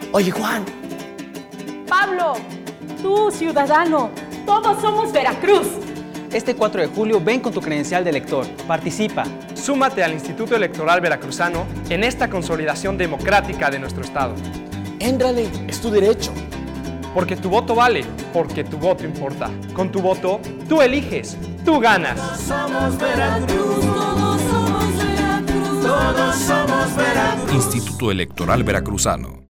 Oye, Juan. Pablo, tú, ciudadano, todos somos Veracruz. Este 4 de julio ven con tu credencial de elector. Participa. Súmate al Instituto Electoral Veracruzano en esta consolidación democrática de nuestro Estado. Éntrale, es tu derecho. Porque tu voto vale, porque tu voto importa. Con tu voto, tú eliges, tú ganas. Todos somos Veracruz, todos somos Veracruz, todos somos Veracruz. Instituto Electoral Veracruzano.